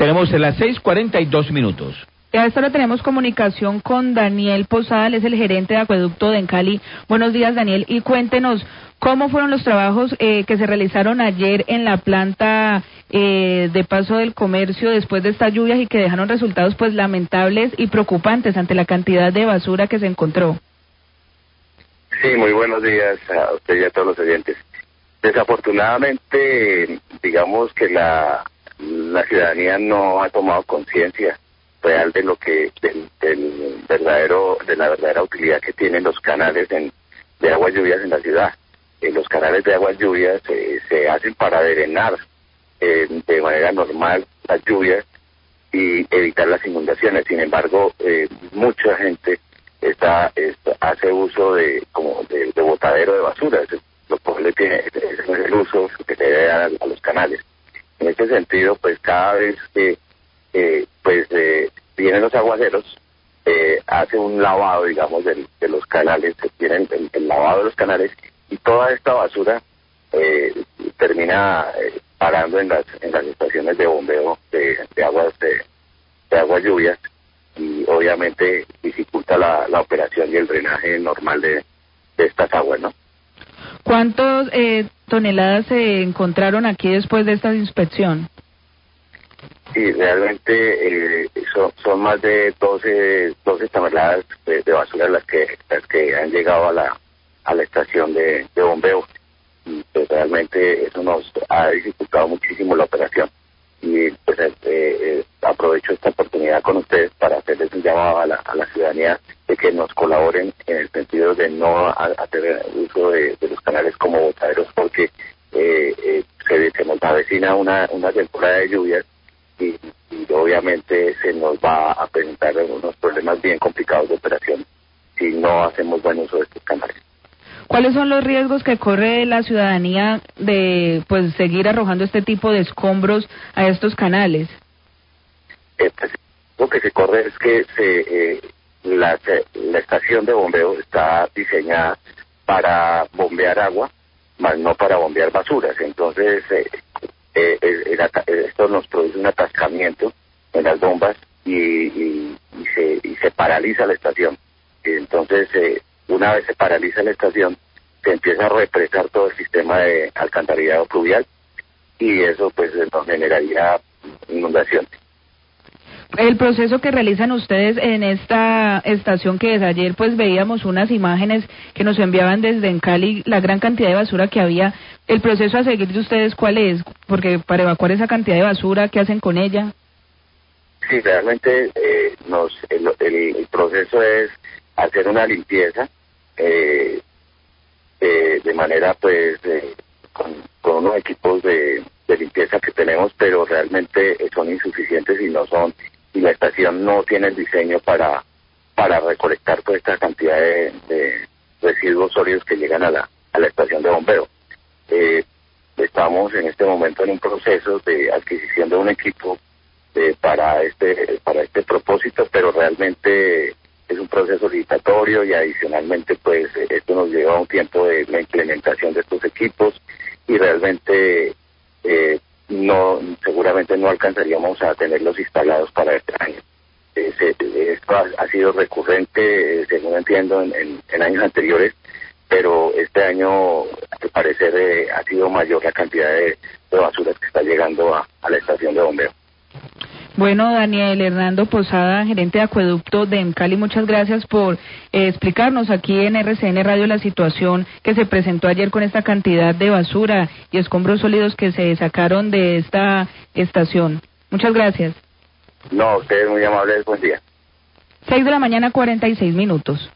Tenemos las 6:42. A esta hora tenemos comunicación con Daniel Posada, él es el gerente de acueducto de Encali. Buenos días, Daniel, y cuéntenos cómo fueron los trabajos que se realizaron ayer en la planta de Paso del Comercio después de estas lluvias y que dejaron resultados pues lamentables y preocupantes ante la cantidad de basura que se encontró. Sí, muy buenos días a usted y a todos los oyentes. Desafortunadamente, digamos que la ciudadanía no ha tomado conciencia real de lo que de la verdadera utilidad que tienen los canales de aguas lluvias en la ciudad. Los canales de aguas lluvias se hacen para drenar de manera normal las lluvias y evitar las inundaciones. Sin embargo, mucha gente hace uso de botadero de basura. Lo cual ese es el uso que se debe dar a los canales. En este sentido, pues cada vez que vienen los aguaceros, hace un lavado, digamos, de los canales, se tienen el lavado de los canales, y toda esta basura termina parando en las estaciones de bombeo de aguas lluvias, y obviamente dificulta la operación y el drenaje normal de estas aguas, ¿no? ¿Cuántas toneladas se encontraron aquí después de esta inspección? Sí, realmente son más de 12 toneladas de basura las que han llegado a la estación de bombeo. Y pues realmente eso nos ha dificultado muchísimo la operación. Y pues aprovecho esta oportunidad con ustedes para hacerles un llamado a la ciudadanía de que nos colaboren en el sentido de no hacer uso de los canales como botaderos, porque se nos avecina una temporada de lluvias y obviamente se nos va a presentar unos problemas bien complicados de operación si no hacemos buen uso de estos canales. ¿Cuáles son los riesgos que corre la ciudadanía de pues seguir arrojando este tipo de escombros a estos canales? Pues, lo que se corre es que la estación de bombeo está diseñada para bombear agua, más no para bombear basuras. Entonces, esto nos produce un atascamiento en las bombas y se paraliza la estación. Entonces, una vez se paraliza la estación, se empieza a represar todo el sistema de alcantarillado pluvial y eso pues nos generaría inundación. El proceso que realizan ustedes en esta estación, que desde ayer pues veíamos unas imágenes que nos enviaban desde Encali, la gran cantidad de basura que había, el proceso a seguir de ustedes, ¿cuál es? Porque para evacuar esa cantidad de basura, ¿qué hacen con ella? Sí, realmente el proceso es hacer una limpieza de manera pues con unos equipos de limpieza que tenemos, pero realmente son insuficientes y la estación no tiene el diseño para recolectar toda esta cantidad de residuos sólidos que llegan a la estación de bombeo. Estamos en este momento en un proceso de adquisición de un equipo para este propósito, pero realmente es un proceso licitatorio y adicionalmente pues esto nos lleva un tiempo de la implementación de estos equipos y realmente seguramente no alcanzaríamos a tenerlos instalados para este año. Esto ha sido recurrente, según entiendo, en años anteriores, pero este año al parecer ha sido mayor la cantidad de basuras que está llegando a la estación de bombeo. Bueno, Daniel Hernando Posada, gerente de acueducto de Encali, muchas gracias por explicarnos aquí en RCN Radio la situación que se presentó ayer con esta cantidad de basura y escombros sólidos que se sacaron de esta estación. Muchas gracias. No, ustedes muy amables, buen día. 6:46 a.m.